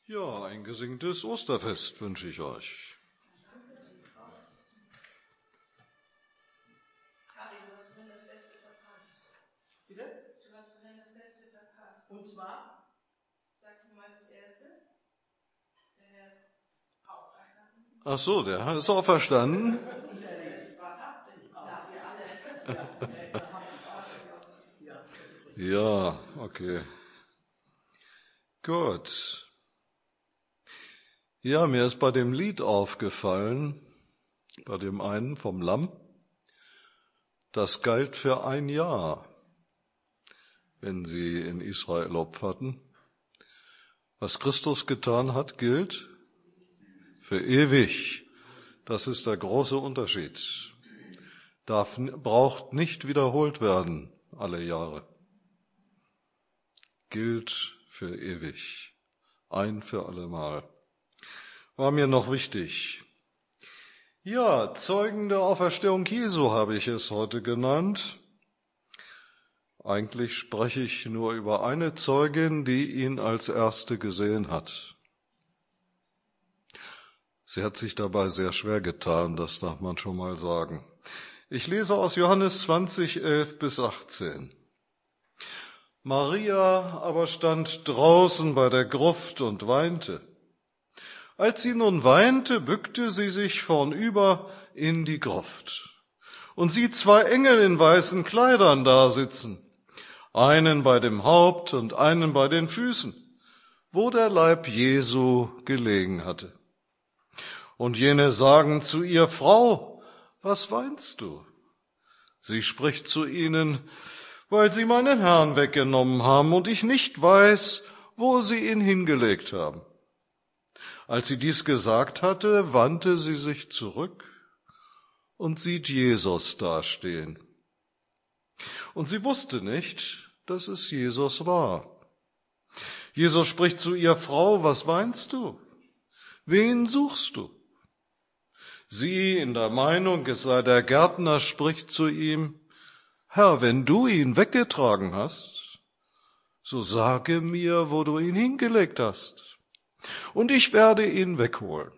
Ja, ein gesegnete Osterfest wünsche ich euch. Karin, du hast vorhin das Beste verpasst. Bitte? Du hast vorhin das Beste verpasst. Und zwar? Sag du mal das Erste. Der Herr ist auferstanden. Ach so, der Herr ist auferstanden. Und er ist wahrhaftig auch. Ja, wir alle. Ja, er ist wahrhaftig auch. Ja, das ist richtig. Ja, okay. Gut. Ja, mir ist bei dem Lied aufgefallen, bei dem einen vom Lamm, das galt für ein Jahr, wenn sie in Israel opferten. Was Christus getan hat, gilt für ewig. Das ist der große Unterschied. Braucht nicht wiederholt werden alle Jahre. Gilt für ewig. Ein für allemal. War mir noch wichtig. Ja, Zeugen der Auferstehung Jesu habe ich es heute genannt. Eigentlich spreche ich nur über eine Zeugin, die ihn als erste gesehen hat. Sie hat sich dabei sehr schwer getan, das darf man schon mal sagen. Ich lese aus Johannes 20, 11-18. Maria aber stand draußen bei der Gruft und weinte. Als sie nun weinte, bückte sie sich vornüber in die Gruft und sieht zwei Engel in weißen Kleidern dasitzen, einen bei dem Haupt und einen bei den Füßen, wo der Leib Jesu gelegen hatte. Und jene sagen zu ihr: Frau, was weinst du? Sie spricht zu ihnen: Weil sie meinen Herrn weggenommen haben und ich nicht weiß, wo sie ihn hingelegt haben. Als sie dies gesagt hatte, wandte sie sich zurück und sieht Jesus dastehen. Und sie wusste nicht, dass es Jesus war. Jesus spricht zu ihr: Frau, was weinst du? Wen suchst du? Sie, in der Meinung, es sei der Gärtner, spricht zu ihm: Herr, wenn du ihn weggetragen hast, so sage mir, wo du ihn hingelegt hast, und ich werde ihn wegholen.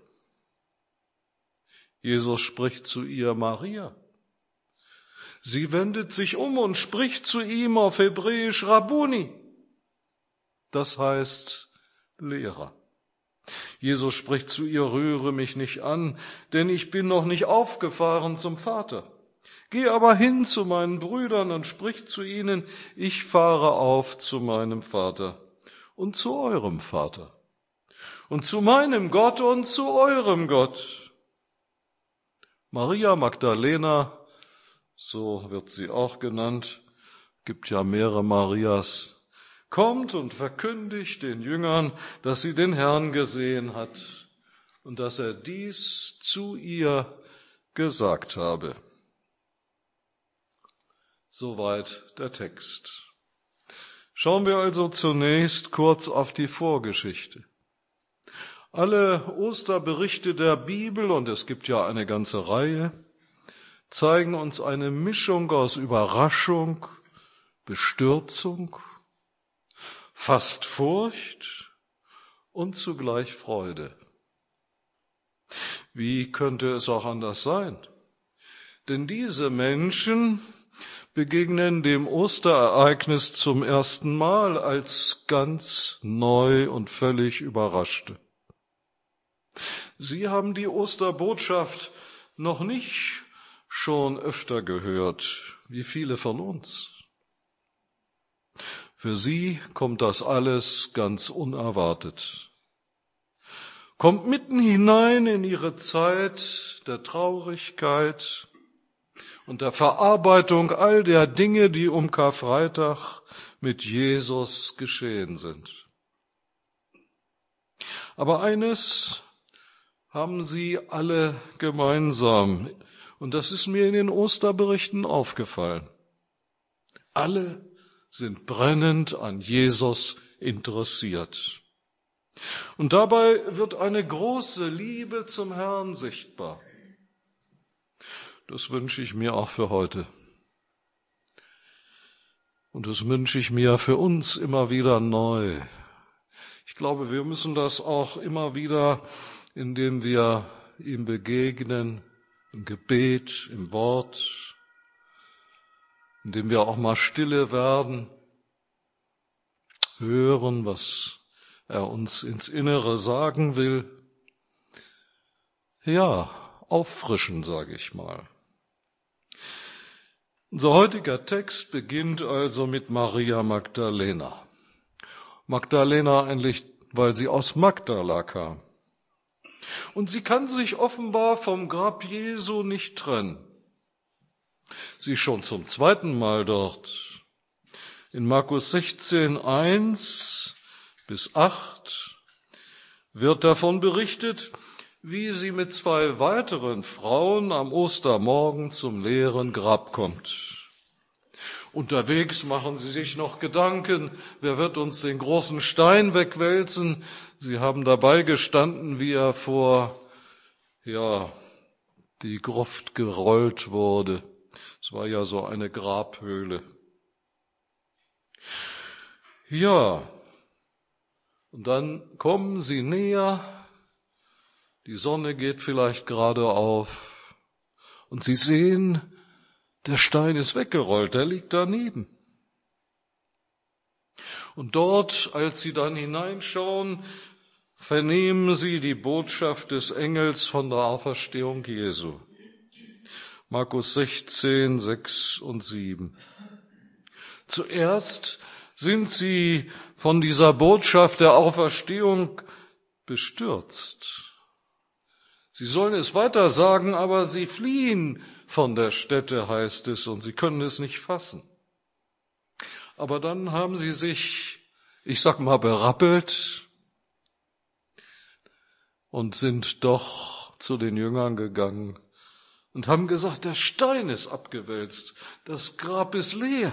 Jesus spricht zu ihr: Maria. Sie wendet sich um und spricht zu ihm auf Hebräisch: Rabbuni. Das heißt Lehrer. Jesus spricht zu ihr: Rühre mich nicht an, denn ich bin noch nicht aufgefahren zum Vater. Geh aber hin zu meinen Brüdern und sprich zu ihnen: Ich fahre auf zu meinem Vater und zu eurem Vater und zu meinem Gott und zu eurem Gott. Maria Magdalena, so wird sie auch genannt, gibt ja mehrere Marias, kommt und verkündigt den Jüngern, dass sie den Herrn gesehen hat und dass er dies zu ihr gesagt habe. Soweit der Text. Schauen wir also zunächst kurz auf die Vorgeschichte. Alle Osterberichte der Bibel, und es gibt ja eine ganze Reihe, zeigen uns eine Mischung aus Überraschung, Bestürzung, fast Furcht und zugleich Freude. Wie könnte es auch anders sein? Denn diese Menschen begegnen dem Osterereignis zum ersten Mal als ganz neu und völlig Überraschte. Sie haben die Osterbotschaft noch nicht schon öfter gehört, wie viele von uns. Für sie kommt das alles ganz unerwartet. Kommt mitten hinein in ihre Zeit der Traurigkeit und der Verarbeitung all der Dinge, die um Karfreitag mit Jesus geschehen sind. Aber eines haben sie alle gemeinsam, und das ist mir in den Osterberichten aufgefallen. Alle sind brennend an Jesus interessiert. Und dabei wird eine große Liebe zum Herrn sichtbar. Das wünsche ich mir auch für heute. Und das wünsche ich mir für uns immer wieder neu. Ich glaube, wir müssen das auch immer wieder, indem wir ihm begegnen, im Gebet, im Wort, indem wir auch mal stille werden, hören, was er uns ins Innere sagen will. Ja, auffrischen, sage ich mal. Unser heutiger Text beginnt also mit Maria Magdalena. Magdalena eigentlich, weil sie aus Magdala kam. Und sie kann sich offenbar vom Grab Jesu nicht trennen. Sie ist schon zum zweiten Mal dort. In Markus 16, 1-8 wird davon berichtet, wie sie mit 2 weiteren Frauen am Ostermorgen zum leeren Grab kommt. Unterwegs machen sie sich noch Gedanken, wer wird uns den großen Stein wegwälzen? Sie haben dabei gestanden, wie er vor die Gruft gerollt wurde. Es war ja so eine Grabhöhle. Ja, und dann kommen sie näher, die Sonne geht vielleicht gerade auf und sie sehen, der Stein ist weggerollt, der liegt daneben. Und dort, als sie dann hineinschauen, vernehmen sie die Botschaft des Engels von der Auferstehung Jesu. Markus 16, 6 und 7. Zuerst sind sie von dieser Botschaft der Auferstehung bestürzt. Sie sollen es weiter sagen, aber sie fliehen von der Stätte, heißt es, und sie können es nicht fassen. Aber dann haben sie sich, berappelt und sind doch zu den Jüngern gegangen und haben gesagt, der Stein ist abgewälzt, das Grab ist leer.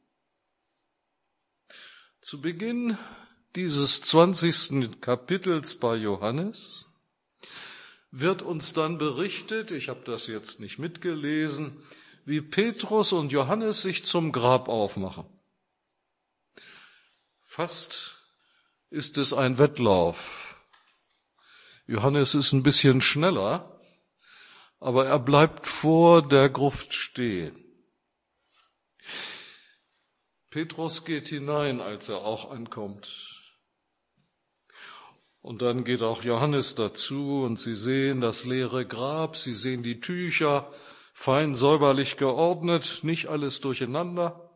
Zu Beginn dieses 20. Kapitels bei Johannes wird uns dann berichtet, ich habe das jetzt nicht mitgelesen, wie Petrus und Johannes sich zum Grab aufmachen. Fast ist es ein Wettlauf. Johannes ist ein bisschen schneller, aber er bleibt vor der Gruft stehen. Petrus geht hinein, als er auch ankommt. Und dann geht auch Johannes dazu und sie sehen das leere Grab, sie sehen die Tücher, fein säuberlich geordnet, nicht alles durcheinander.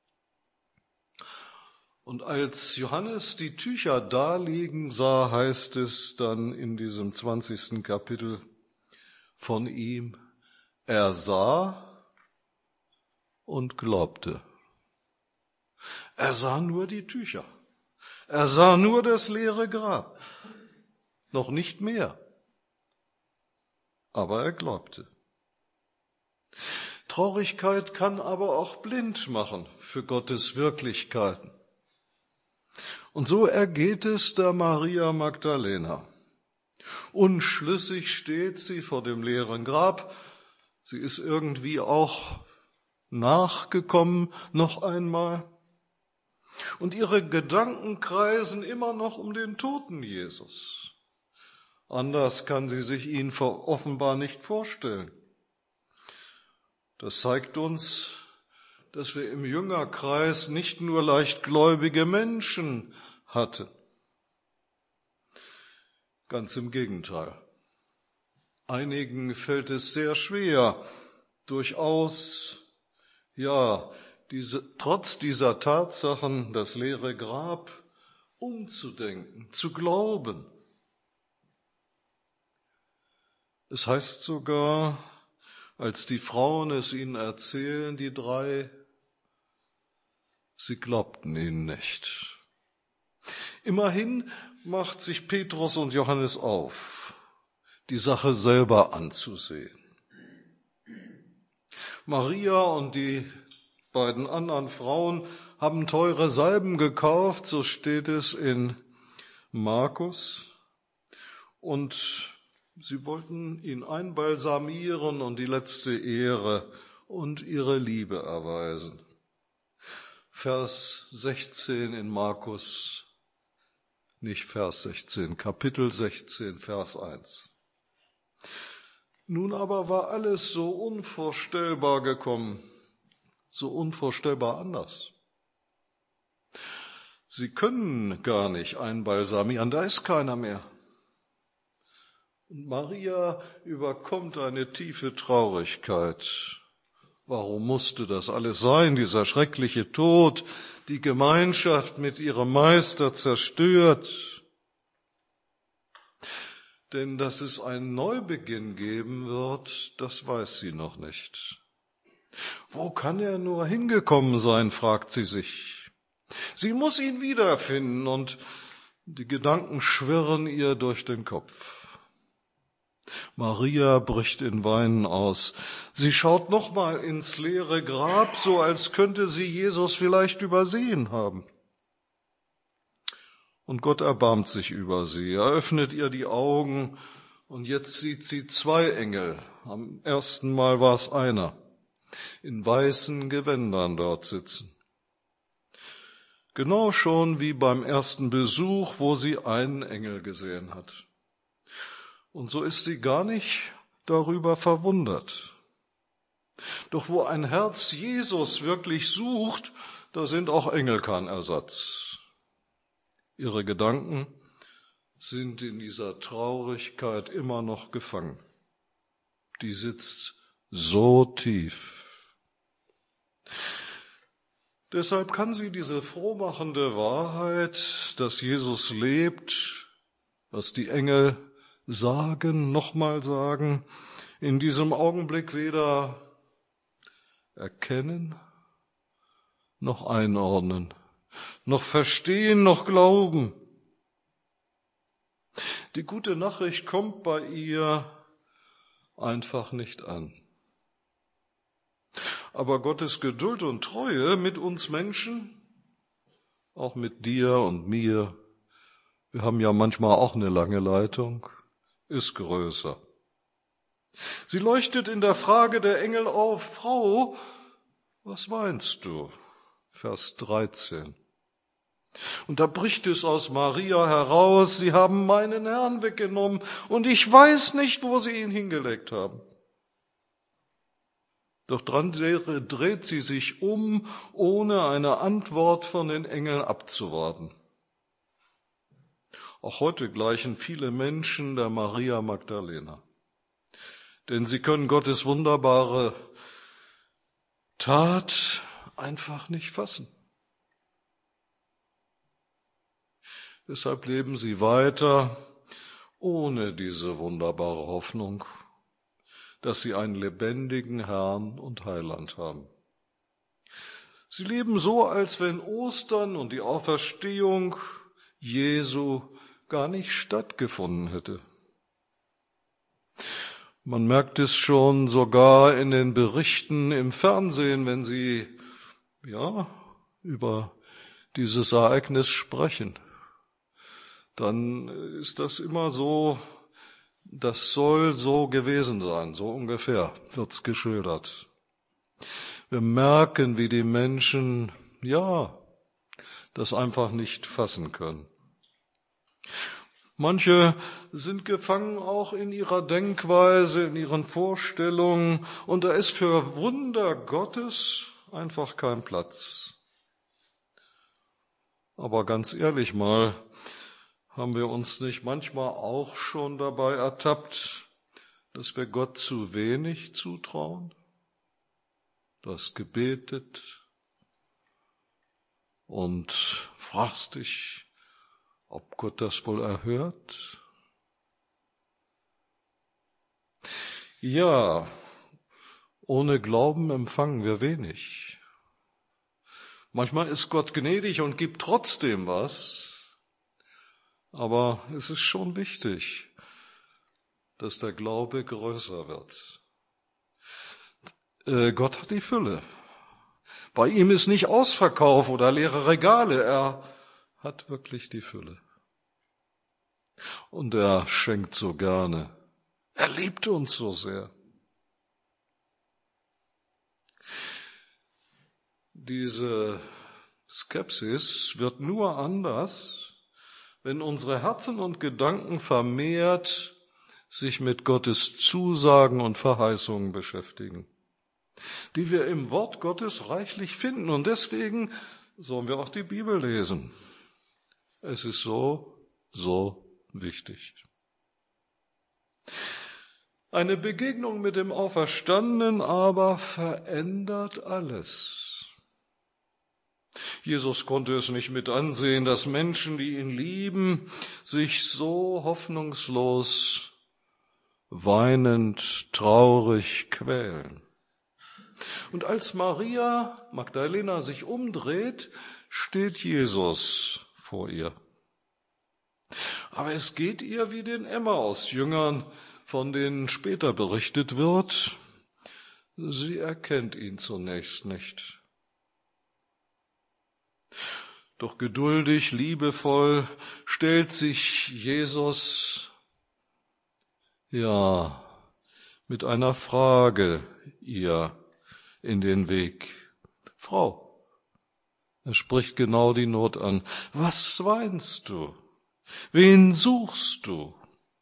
Und als Johannes die Tücher da liegen sah, heißt es dann in diesem 20. Kapitel von ihm, er sah und glaubte. Er sah nur die Tücher. Er sah nur das leere Grab. Noch nicht mehr. Aber er glaubte. Traurigkeit kann aber auch blind machen für Gottes Wirklichkeiten. Und so ergeht es der Maria Magdalena. Unschlüssig steht sie vor dem leeren Grab. Sie ist irgendwie auch nachgekommen noch einmal. Und ihre Gedanken kreisen immer noch um den toten Jesus. Anders kann sie sich ihn offenbar nicht vorstellen. Das zeigt uns, dass wir im Jüngerkreis nicht nur leichtgläubige Menschen hatten. Ganz im Gegenteil. Einigen fällt es sehr schwer, durchaus, trotz dieser Tatsachen, das leere Grab, umzudenken, zu glauben. Es heißt sogar, als die Frauen es ihnen erzählen, die 3, sie glaubten ihnen nicht. Immerhin macht sich Petrus und Johannes auf, die Sache selber anzusehen. Maria und die beiden anderen Frauen haben teure Salben gekauft, so steht es in Markus, und sie wollten ihn einbalsamieren und die letzte Ehre und ihre Liebe erweisen. Vers 16 in Markus nicht Vers 16, Kapitel 16, Vers 1. Nun aber war alles so unvorstellbar gekommen, so unvorstellbar anders. Sie können gar nicht einbalsamieren, da ist keiner mehr. Und Maria überkommt eine tiefe Traurigkeit. Warum musste das alles sein, dieser schreckliche Tod, die Gemeinschaft mit ihrem Meister zerstört? Denn dass es einen Neubeginn geben wird, das weiß sie noch nicht. Wo kann er nur hingekommen sein, fragt sie sich. Sie muss ihn wiederfinden und die Gedanken schwirren ihr durch den Kopf. Maria bricht in Weinen aus. Sie schaut nochmal ins leere Grab, so als könnte sie Jesus vielleicht übersehen haben. Und Gott erbarmt sich über sie. Er öffnet ihr die Augen und jetzt sieht sie 2 Engel. Am ersten Mal war es einer, in weißen Gewändern dort sitzen. Genau schon wie beim ersten Besuch, wo sie einen Engel gesehen hat. Und so ist sie gar nicht darüber verwundert. Doch wo ein Herz Jesus wirklich sucht, da sind auch Engel kein Ersatz. Ihre Gedanken sind in dieser Traurigkeit immer noch gefangen. Die sitzt so tief. Deshalb kann sie diese frohmachende Wahrheit, dass Jesus lebt, was die Engel sagen, nochmal sagen, in diesem Augenblick weder erkennen, noch einordnen, noch verstehen, noch glauben. Die gute Nachricht kommt bei ihr einfach nicht an. Aber Gottes Geduld und Treue mit uns Menschen, auch mit dir und mir, wir haben ja manchmal auch eine lange Leitung, ist größer. Sie leuchtet in der Frage der Engel auf: Frau, was meinst du? Vers 13. Und da bricht es aus Maria heraus: Sie haben meinen Herrn weggenommen und ich weiß nicht, wo sie ihn hingelegt haben. Doch dran dreht sie sich um, ohne eine Antwort von den Engeln abzuwarten. Auch heute gleichen viele Menschen der Maria Magdalena. Denn sie können Gottes wunderbare Tat einfach nicht fassen. Deshalb leben sie weiter ohne diese wunderbare Hoffnung, dass sie einen lebendigen Herrn und Heiland haben. Sie leben so, als wenn Ostern und die Auferstehung Jesu gar nicht stattgefunden hätte. Man merkt es schon sogar in den Berichten im Fernsehen, wenn sie über dieses Ereignis sprechen. Dann ist das immer so, das soll so gewesen sein, so ungefähr wird's geschildert. Wir merken, wie die Menschen, das einfach nicht fassen können. Manche sind gefangen auch in ihrer Denkweise, in ihren Vorstellungen, und da ist für Wunder Gottes einfach kein Platz. Aber ganz ehrlich mal, haben wir uns nicht manchmal auch schon dabei ertappt, dass wir Gott zu wenig zutrauen? Du hast gebetet und fragst dich, ob Gott das wohl erhört? Ja, ohne Glauben empfangen wir wenig. Manchmal ist Gott gnädig und gibt trotzdem was, aber es ist schon wichtig, dass der Glaube größer wird. Gott hat die Fülle. Bei ihm ist nicht Ausverkauf oder leere Regale, er hat wirklich die Fülle. Und er schenkt so gerne. Er liebt uns so sehr. Diese Skepsis wird nur anders, wenn unsere Herzen und Gedanken vermehrt sich mit Gottes Zusagen und Verheißungen beschäftigen, die wir im Wort Gottes reichlich finden. Und deswegen sollen wir auch die Bibel lesen. Es ist so wichtig. Eine Begegnung mit dem Auferstandenen aber verändert alles. Jesus konnte es nicht mit ansehen, dass Menschen, die ihn lieben, sich so hoffnungslos, weinend, traurig quälen. Und als Maria Magdalena sich umdreht, steht Jesus vor ihr. Aber es geht ihr wie den Emmaus-Jüngern, von denen später berichtet wird. Sie erkennt ihn zunächst nicht. Doch geduldig, liebevoll stellt sich Jesus, mit einer Frage ihr in den Weg. Frau, er spricht genau die Not an. Was weinst du? Wen suchst du?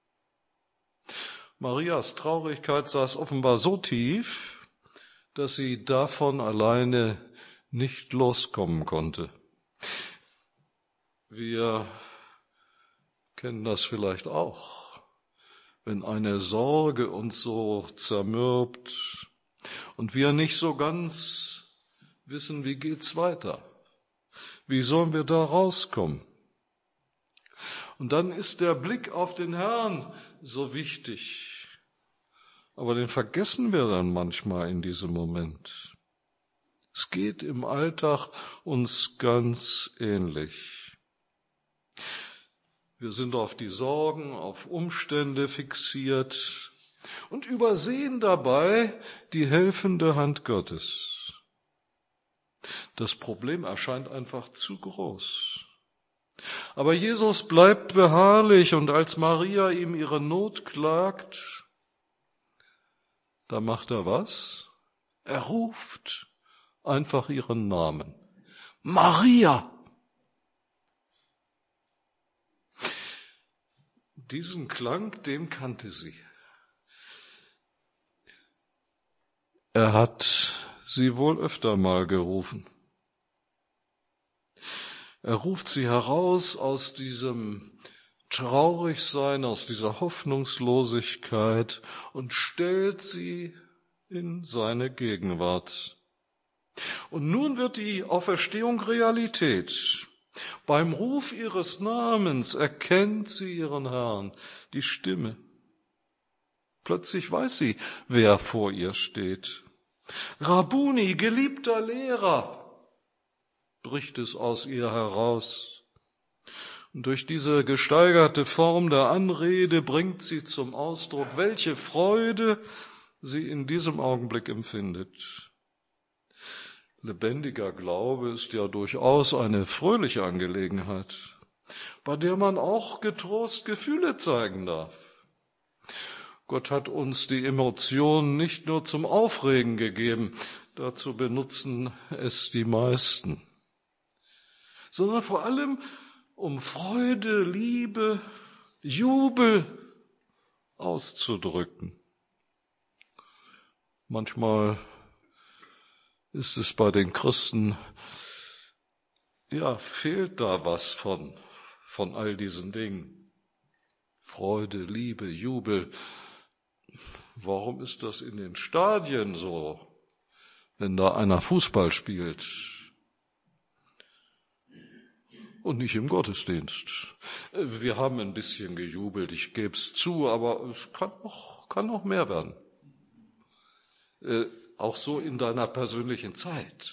Marias Traurigkeit saß offenbar so tief, dass sie davon alleine nicht loskommen konnte. Wir kennen das vielleicht auch, wenn eine Sorge uns so zermürbt und wir nicht so ganz wissen, wie geht's weiter? Wie sollen wir da rauskommen? Und dann ist der Blick auf den Herrn so wichtig. Aber den vergessen wir dann manchmal in diesem Moment. Es geht im Alltag uns ganz ähnlich. Wir sind auf die Sorgen, auf Umstände fixiert und übersehen dabei die helfende Hand Gottes. Das Problem erscheint einfach zu groß. Aber Jesus bleibt beharrlich und als Maria ihm ihre Not klagt, da macht er was? Er ruft einfach ihren Namen. Maria! Diesen Klang, den kannte sie. Er hat sie wohl öfter mal gerufen. Er ruft sie heraus aus diesem Traurigsein, aus dieser Hoffnungslosigkeit und stellt sie in seine Gegenwart. Und nun wird die Auferstehung Realität. Beim Ruf ihres Namens erkennt sie ihren Herrn, die Stimme. Plötzlich weiß sie, wer vor ihr steht. Rabbuni, geliebter Lehrer, bricht es aus ihr heraus. Und durch diese gesteigerte Form der Anrede bringt sie zum Ausdruck, welche Freude sie in diesem Augenblick empfindet. Lebendiger Glaube ist ja durchaus eine fröhliche Angelegenheit, bei der man auch getrost Gefühle zeigen darf. Gott hat uns die Emotionen nicht nur zum Aufregen gegeben, dazu benutzen es die meisten, sondern vor allem um Freude, Liebe, Jubel auszudrücken. Manchmal ist es bei den Christen, fehlt da was von all diesen Dingen. Freude, Liebe, Jubel. Warum ist das in den Stadien so, wenn da einer Fußball spielt und nicht im Gottesdienst? Wir haben ein bisschen gejubelt, ich gebe es zu, aber es kann noch mehr werden. Auch so in deiner persönlichen Zeit.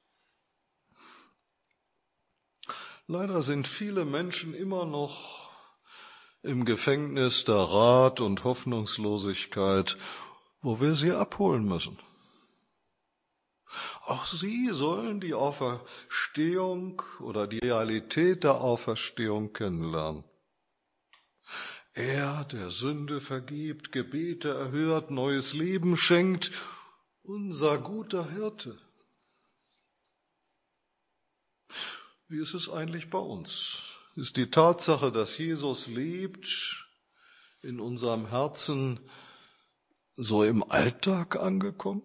Leider sind viele Menschen immer noch im Gefängnis der Rat und Hoffnungslosigkeit, wo wir sie abholen müssen. Auch sie sollen die Auferstehung oder die Realität der Auferstehung kennenlernen. Er, der Sünde vergibt, Gebete erhört, neues Leben schenkt, unser guter Hirte. Wie ist es eigentlich bei uns? Ist die Tatsache, dass Jesus lebt, in unserem Herzen so im Alltag angekommen?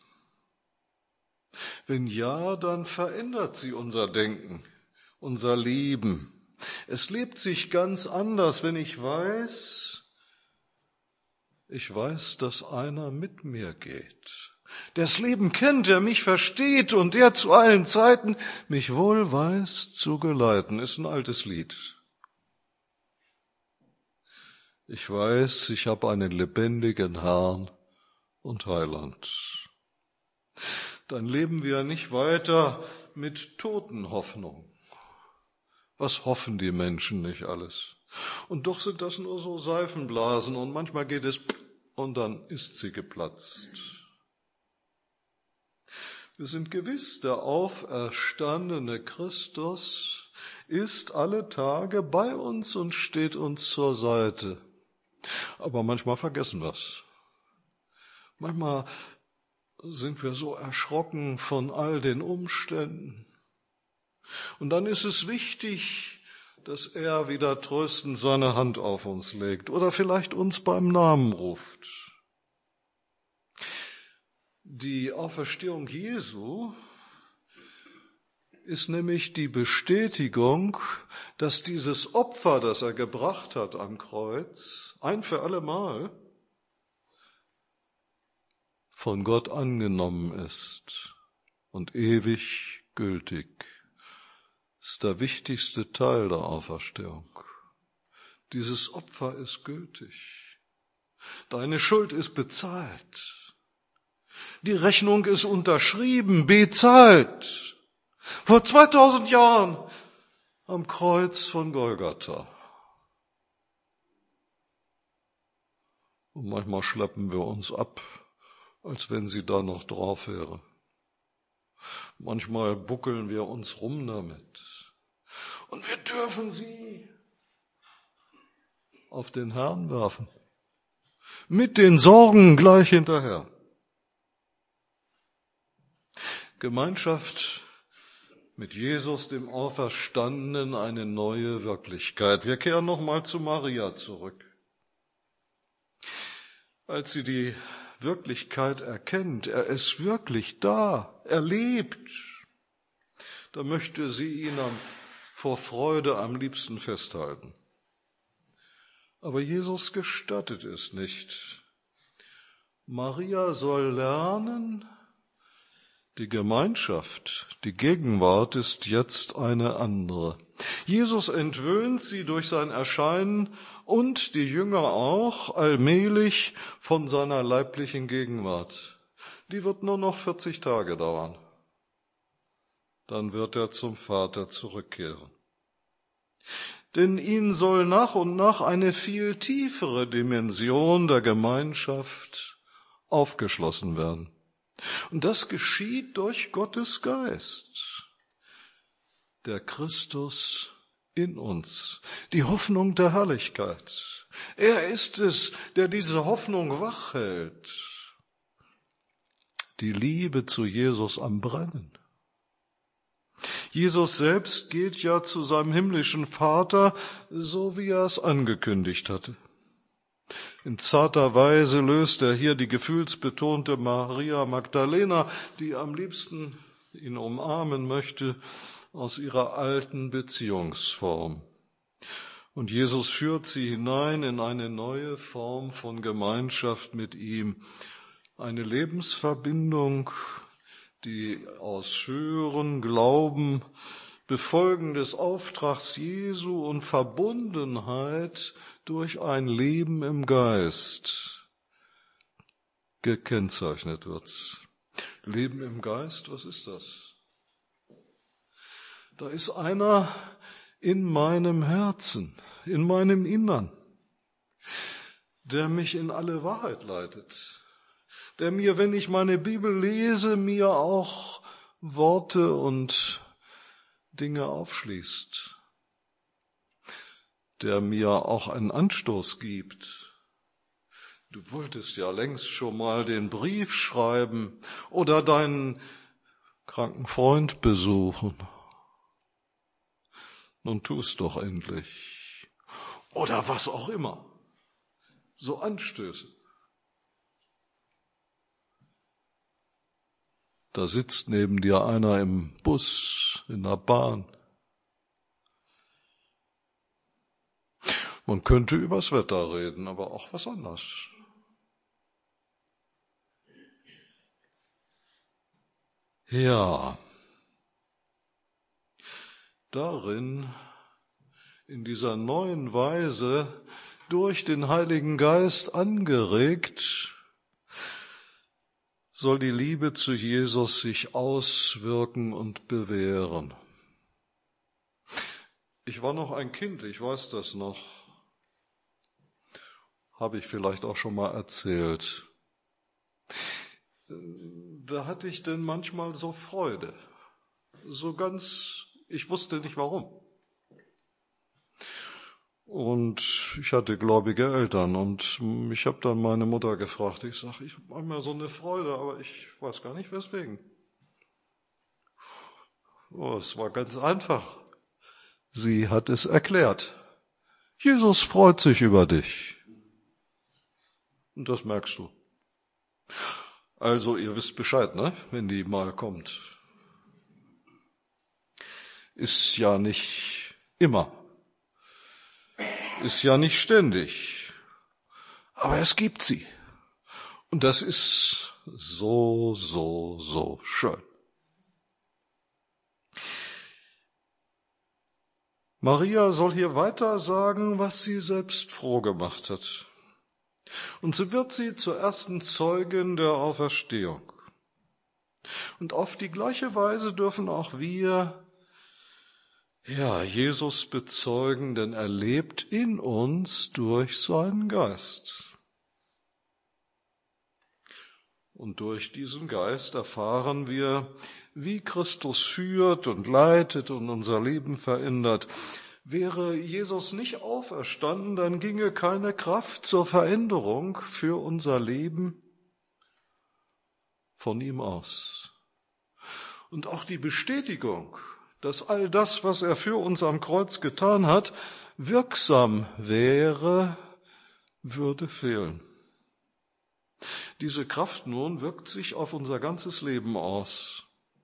Wenn ja, dann verändert sie unser Denken, unser Leben. Es lebt sich ganz anders, wenn ich weiß, dass einer mit mir geht, der das Leben kennt, der mich versteht und der zu allen Zeiten mich wohl weiß zu geleiten. Ist ein altes Lied. Ich weiß, ich habe einen lebendigen Herrn und Heiland. Dann leben wir nicht weiter mit Totenhoffnung. Was hoffen die Menschen nicht alles? Und doch sind das nur so Seifenblasen und manchmal geht es und dann ist sie geplatzt. Wir sind gewiss, der auferstandene Christus ist alle Tage bei uns und steht uns zur Seite. Aber manchmal vergessen wir es. Manchmal sind wir so erschrocken von all den Umständen. Und dann ist es wichtig, dass er wieder tröstend seine Hand auf uns legt oder vielleicht uns beim Namen ruft. Die Auferstehung Jesu ist nämlich die Bestätigung, dass dieses Opfer, das er gebracht hat am Kreuz, ein für alle Mal von Gott angenommen ist und ewig gültig. Das ist der wichtigste Teil der Auferstehung. Dieses Opfer ist gültig. Deine Schuld ist bezahlt. Die Rechnung ist unterschrieben, bezahlt. Vor 2000 Jahren am Kreuz von Golgatha. Und manchmal schleppen wir uns ab, als wenn sie da noch drauf wäre. Manchmal buckeln wir uns rum damit. Und wir dürfen sie auf den Herrn werfen. Mit den Sorgen gleich hinterher. Gemeinschaft mit Jesus, dem Auferstandenen, eine neue Wirklichkeit. Wir kehren nochmal zu Maria zurück. Als sie die Wirklichkeit erkennt, er ist wirklich da, er lebt, da möchte sie ihn vor Freude am liebsten festhalten. Aber Jesus gestattet es nicht. Maria soll lernen, die Gemeinschaft, die Gegenwart ist jetzt eine andere. Jesus entwöhnt sie durch sein Erscheinen und die Jünger auch allmählich von seiner leiblichen Gegenwart. Die wird nur noch 40 Tage dauern. Dann wird er zum Vater zurückkehren. Denn ihn soll nach und nach eine viel tiefere Dimension der Gemeinschaft aufgeschlossen werden. Und das geschieht durch Gottes Geist, der Christus in uns, die Hoffnung der Herrlichkeit. Er ist es, der diese Hoffnung wachhält, die Liebe zu Jesus am Brennen. Jesus selbst geht ja zu seinem himmlischen Vater, so wie er es angekündigt hatte. In zarter Weise löst er hier die gefühlsbetonte Maria Magdalena, die am liebsten ihn umarmen möchte, aus ihrer alten Beziehungsform. Und Jesus führt sie hinein in eine neue Form von Gemeinschaft mit ihm, eine Lebensverbindung, die aus Hören, Glauben, Befolgen des Auftrags Jesu und Verbundenheit durch ein Leben im Geist gekennzeichnet wird. Leben im Geist, was ist das? Da ist einer in meinem Herzen, in meinem Innern, der mich in alle Wahrheit leitet, der mir, wenn ich meine Bibel lese, mir auch Worte und Dinge aufschließt, der mir auch einen Anstoß gibt. Du wolltest ja längst schon mal den Brief schreiben oder deinen kranken Freund besuchen. Nun tu's doch endlich. Oder was auch immer. So Anstöße. Da sitzt neben dir einer im Bus, in der Bahn. Man könnte übers Wetter reden, aber auch was anderes. Ja, darin, in dieser neuen Weise, durch den Heiligen Geist angeregt, soll die Liebe zu Jesus sich auswirken und bewähren. Ich war noch ein Kind, ich weiß das noch. Habe ich vielleicht auch schon mal erzählt. Da hatte ich denn manchmal so Freude. So ganz, ich wusste nicht warum. Und ich hatte gläubige Eltern und ich habe dann meine Mutter gefragt. Ich sage, ich habe manchmal so eine Freude, aber ich weiß gar nicht weswegen. Oh, es war ganz einfach. Sie hat es erklärt. Jesus freut sich über dich. Und das merkst du. Also, ihr wisst Bescheid, ne? Wenn die mal kommt. Ist ja nicht immer. Ist ja nicht ständig. Aber es gibt sie. Und das ist so, so, so schön. Maria soll hier weiter sagen, was sie selbst froh gemacht hat. Und so wird sie zur ersten Zeugin der Auferstehung. Und auf die gleiche Weise dürfen auch wir, Jesus bezeugen, denn er lebt in uns durch seinen Geist. Und durch diesen Geist erfahren wir, wie Christus führt und leitet und unser Leben verändert. Wäre Jesus nicht auferstanden, dann ginge keine Kraft zur Veränderung für unser Leben von ihm aus. Und auch die Bestätigung, dass all das, was er für uns am Kreuz getan hat, wirksam wäre, würde fehlen. Diese Kraft nun wirkt sich auf unser ganzes Leben aus,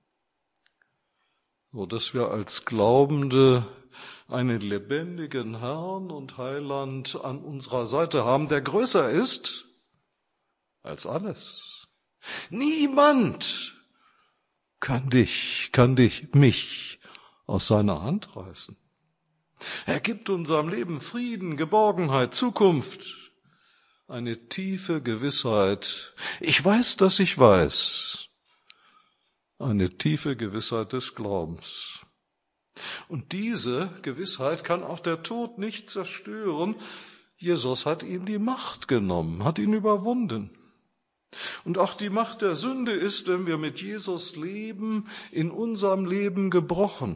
so dass wir als Glaubende einen lebendigen Herrn und Heiland an unserer Seite haben, der größer ist als alles. Niemand kann mich aus seiner Hand reißen. Er gibt unserem Leben Frieden, Geborgenheit, Zukunft, eine tiefe Gewissheit. Ich weiß, dass ich weiß. Eine tiefe Gewissheit des Glaubens. Und diese Gewissheit kann auch der Tod nicht zerstören. Jesus hat ihm die Macht genommen, hat ihn überwunden. Und auch die Macht der Sünde ist, wenn wir mit Jesus leben, in unserem Leben gebrochen.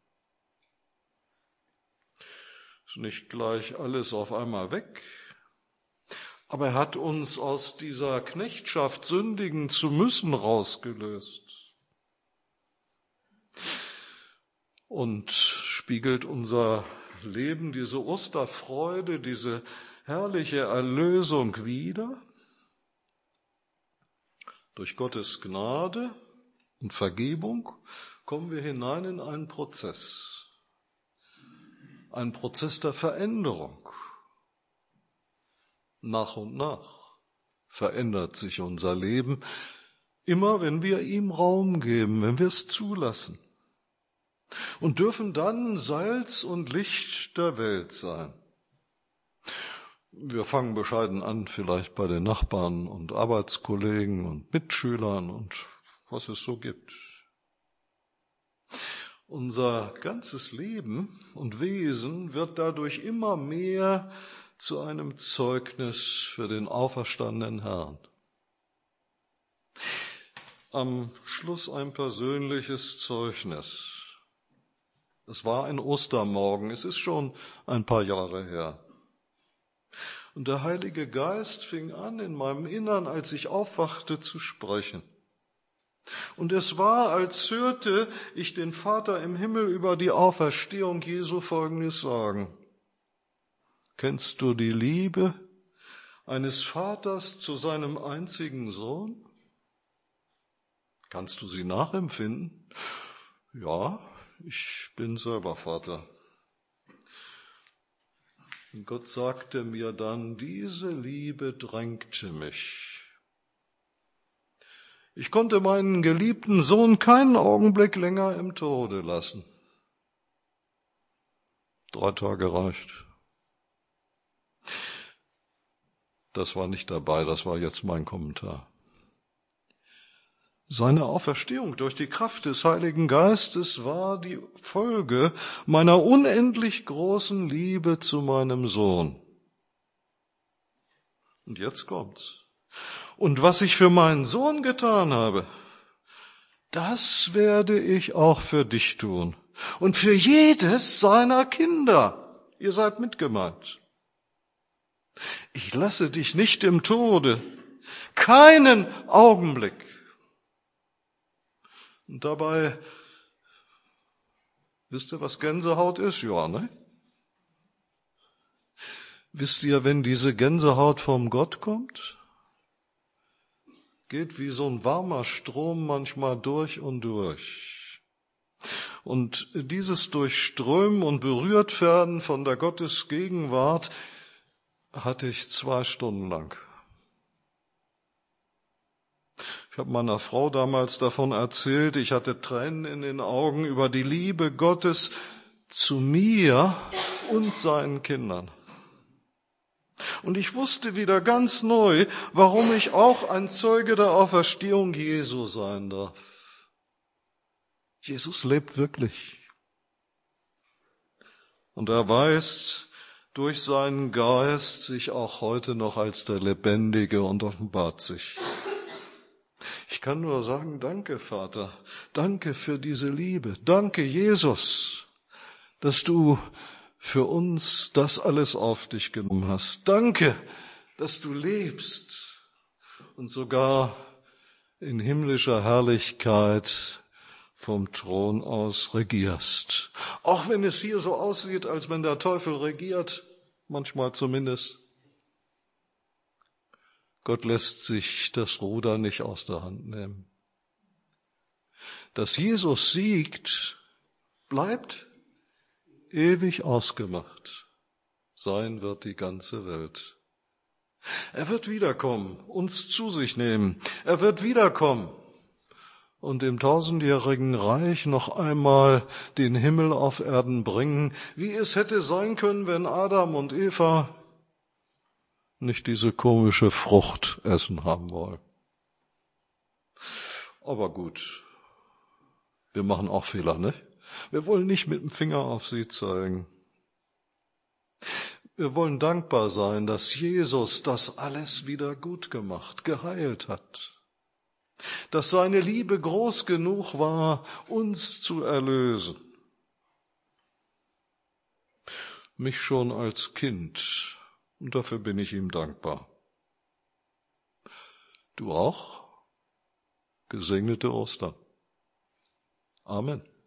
Ist nicht gleich alles auf einmal weg, aber er hat uns aus dieser Knechtschaft, sündigen zu müssen, rausgelöst. Und spiegelt unser Leben diese Osterfreude, diese herrliche Erlösung wider. Durch Gottes Gnade und Vergebung kommen wir hinein in einen Prozess der Veränderung. Nach und nach verändert sich unser Leben, immer wenn wir ihm Raum geben, wenn wir es zulassen. Und dürfen dann Salz und Licht der Welt sein. Wir fangen bescheiden an, vielleicht bei den Nachbarn und Arbeitskollegen und Mitschülern und was es so gibt. Unser ganzes Leben und Wesen wird dadurch immer mehr zu einem Zeugnis für den auferstandenen Herrn. Am Schluss ein persönliches Zeugnis. Es war ein Ostermorgen, es ist schon ein paar Jahre her. Und der Heilige Geist fing an, in meinem Innern, als ich aufwachte, zu sprechen. Und es war, als hörte ich den Vater im Himmel über die Auferstehung Jesu Folgendes sagen. Kennst du die Liebe eines Vaters zu seinem einzigen Sohn? Kannst du sie nachempfinden? Ja, ich bin selber Vater. Und Gott sagte mir dann, diese Liebe drängte mich. Ich konnte meinen geliebten Sohn keinen Augenblick länger im Tode lassen. 3 Tage reicht. Das war nicht dabei, das war jetzt mein Kommentar. Seine Auferstehung durch die Kraft des Heiligen Geistes war die Folge meiner unendlich großen Liebe zu meinem Sohn. Und jetzt kommt's. Und was ich für meinen Sohn getan habe, das werde ich auch für dich tun. Und für jedes seiner Kinder. Ihr seid mitgemeint. Ich lasse dich nicht im Tode. Keinen Augenblick. Und dabei, wisst ihr, was Gänsehaut ist? Ja, ne? Wisst ihr, wenn diese Gänsehaut vom Gott kommt? Geht wie so ein warmer Strom manchmal durch und durch. Und dieses Durchströmen und berührt werden von der Gottesgegenwart hatte ich 2 Stunden lang. Ich habe meiner Frau damals davon erzählt, ich hatte Tränen in den Augen über die Liebe Gottes zu mir und seinen Kindern. Und ich wusste wieder ganz neu, warum ich auch ein Zeuge der Auferstehung Jesu sein darf. Jesus lebt wirklich. Und er weist durch seinen Geist sich auch heute noch als der Lebendige und offenbart sich. Ich kann nur sagen, danke Vater, danke für diese Liebe, danke Jesus, dass du für uns das alles auf dich genommen hast. Danke, dass du lebst und sogar in himmlischer Herrlichkeit vom Thron aus regierst. Auch wenn es hier so aussieht, als wenn der Teufel regiert, manchmal zumindest. Gott lässt sich das Ruder nicht aus der Hand nehmen. Dass Jesus siegt, bleibt ewig ausgemacht. Sein wird die ganze Welt. Er wird wiederkommen, uns zu sich nehmen. Er wird wiederkommen und im 1000-jährigen Reich noch einmal den Himmel auf Erden bringen, wie es hätte sein können, wenn Adam und Eva nicht diese komische Frucht essen haben wollen. Aber gut, wir machen auch Fehler, ne? Wir wollen nicht mit dem Finger auf sie zeigen. Wir wollen dankbar sein, dass Jesus das alles wieder gut gemacht, geheilt hat. Dass seine Liebe groß genug war, uns zu erlösen. Mich schon als Kind. Und dafür bin ich ihm dankbar. Du auch? Gesegnete Ostern. Amen.